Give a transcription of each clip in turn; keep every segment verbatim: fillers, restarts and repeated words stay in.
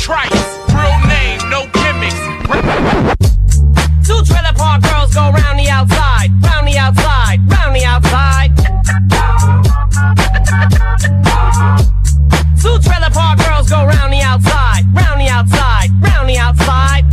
Trice, real name, no gimmicks. Two trailer park girls go round the outside, round the outside, round the outside. Two trailer park girls go round the outside, round the outside, round the outside.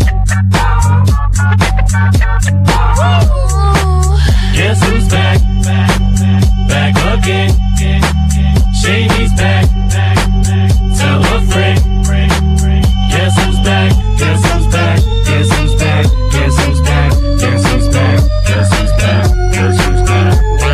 Guess who's back? Back again. Shady's back. Tell a friend. Guess who's back? Guess who's back? Guess who's back? Guess who's back? Guess who's back? Guess who's back? Guess who's back?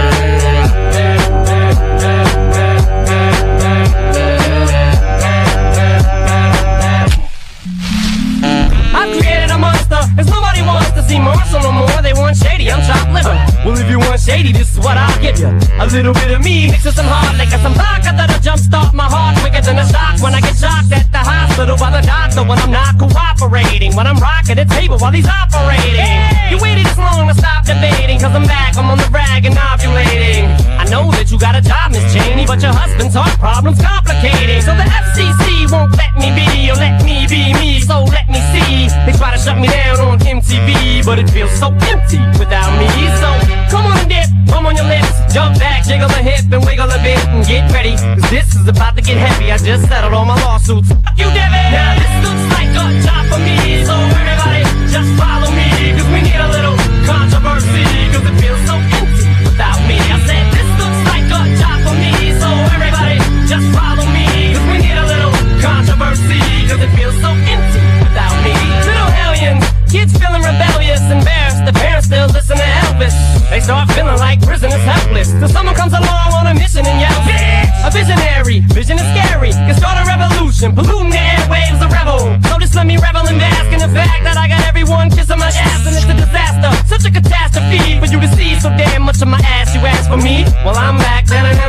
I've created a monster, as nobody wants to see Marshall no more. They want Shady, I'm chopped liver. Well, if you want Shady, this is what I'll give you. A little bit of me mixed with some hard liquor, some vodka that'll jumpstart my heart quicker than a shock when I get shocked at the hospital by the doctor when I'm not cooperating. When I'm rocking the table while he's operating. Hey! You waited this long to stop debating, cause I'm back, I'm on the rag and ovulating. I know that you got a job, Miss Cheney, but your husband's heart problem's complicating. So the F C C won't let me be, or let me be me, so let me see. They try to shut me down on M T V, but it feels so empty without me. So come on and dip, bum on your lips, jump back, jiggle a hip and wiggle a bit and get ready, cause this is about to get heavy. I just settled all my lawsuits. Fuck you, Devin! Now this looks like a job for me, so everybody just follow me, cause we need a little controversy, cause it feels so empty without me. I said this looks like a job for me, so everybody just follow me, cause we need a little controversy, cause it feels so empty without me. Little hellions, kids feeling rebellious, embarrassed, the parents still listen to Elvis. They start feeling like prisoners helpless, till someone comes along on a mission and yells, bitch! A visionary, vision is scary, can start a revolution, polluting the airwaves, a rebel. So just let me revel and bask in the fact that I got everyone kissing my ass, and it's a disaster, such a catastrophe for you to see so damn much of my ass. You ask for me? Well, I'm back.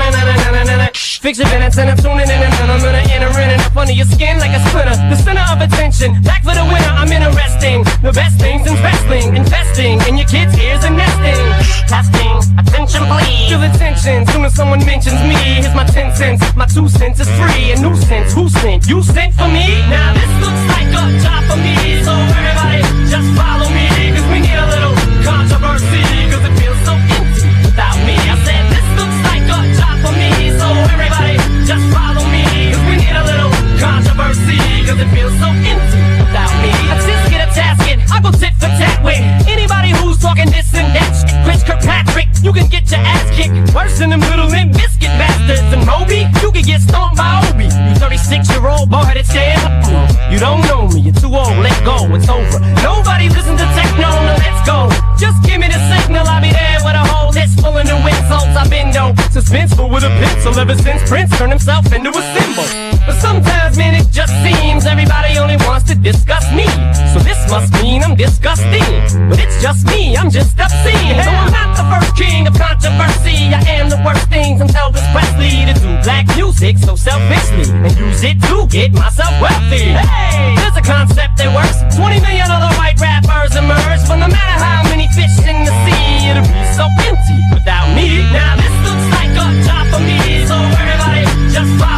Fix your minutes and I'm tuning in and I'm gonna enter in and up under your skin like a splinter. The center of attention, back for the winner. I'm interesting. The best things in wrestling, investing in your kids' ears and nesting. Testing, attention please. Feel the tension, soon as someone mentions me. Here's my ten cents, my two cents is free. A nuisance, who sent? You sent for me? Now this looks like a job for me, so everybody just follow me, cause we need a little controversy, cause it feels so empty without me. I said this looks like a job for me, so everybody just follow me, cause we need a little controversy, cause it feels so empty without me. I just get a tasket, I go tit for tat with anybody who's talking this and that shit. Chris Kirkpatrick, you can get your ass kicked worse than them little Limp Bizkit bastards. And Moby, you can get stomped by Obi. You thirty-six year old boy that stand up. You don't know me, you're too old, let go, it's over. Nobody listen to techno, no let's go. Just give me the signal, I'll be there with a whole list full of new insults. I've been though suspenseful with a pencil ever since Prince turned himself into a symbol. But sometimes, man, it just seems everybody only wants to discuss me. So this must mean I'm disgusting. But it's just me, I'm just obscene. So I'm not the first king of controversy. I am the worst thing from Elvis Presley to do black music so selfishly and use it to get myself wealthy. Hey, there's a concept that works. twenty million other white rappers emerge, but no matter how many fish in the sea, it'll be so empty without me. Now this looks like a job for me, so everybody just follow